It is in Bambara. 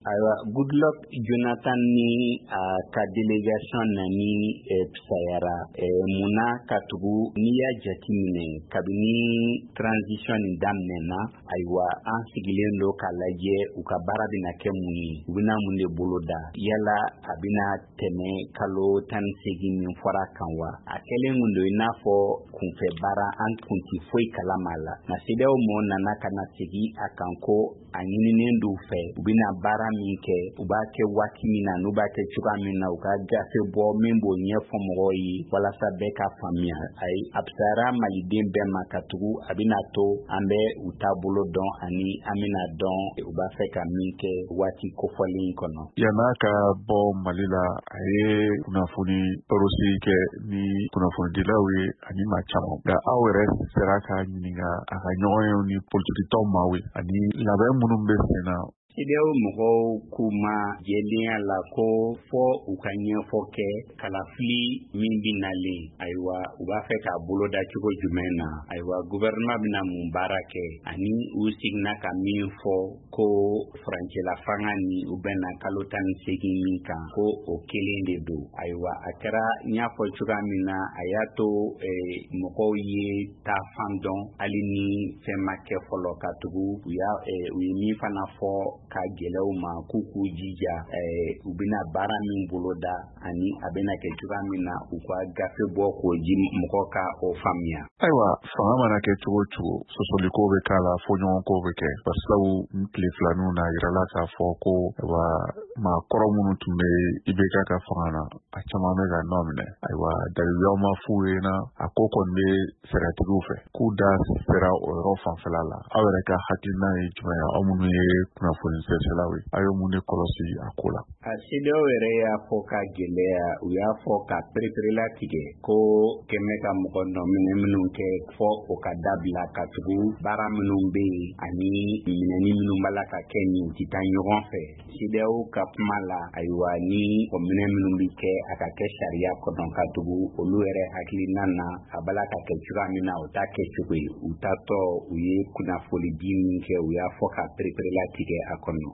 Goodluck Jonathan ni ka delegation na ni Psayara muna katugu ni ya jatimine kabini transition damnena aywa an sigilen do kalaje ukabara bina kemuni ubina munde boloda yala abina teme kalo tan segin fora kanwa akele ngundo inafo kunfe bara an kunti foi kalamala na sideo mona nakana sigi akanko anyini ndu fe ubina bara minke ubake wakimina nubake chukamina ukaga sebo mimbo nyefo mroyi wala sabeka famia ay absara maliden be makatugu abinato ambe utabulo don ani amina don ubafeka minke wati kofolin kono yanaka bo malila aye kunafuni porosi ke ni kunafuni dilawi ani machamo da awere seraka nyinga akanyoyo ni politiki tomawi ani labe munumbe sena Ideo mgo kuma jelia lako fo ukanye foke kalafli mimbinale aywa ubafeka buloda chuko jumena aywa gouvernement bina mumbarake ani usigna kaminfo ko franche la fangani ubena kalotan seginka ko okelende do aywa akara nyafo chukamina ayato mgo ye ta fandon alini femake folo katugu ya uyimi fana fo ka gelew ma kuku jija ubina bara min boloda ani abena ke turamina ukwa gafe bo ko ji mkoka o famia aywa fama na ke chugo sosoliko be kala fonyo ko be ke pasawu ntle flanu na irala ka foko wa ma koromunu tumbe ibeka ka fana achama mega nomne aywa dalyo ma fuena akoko ne seratufe kuda sera o rofa falala awere ka hakina ijmaya omunu kuna selawi ayo munde kolosi akola asido were ya foka gelea uya foka preprela tige ko kemeka mukono minunke fo okadabla katugu bara minumbe ani minani minumbala ka kenyi titanyoron fe sideo kapmala aywani ko minumike akake sharia ko don katugu oluere haklinana abala ka kechura mina otake chukwe utato uye kuna folidini ke uya foka preprela tige akono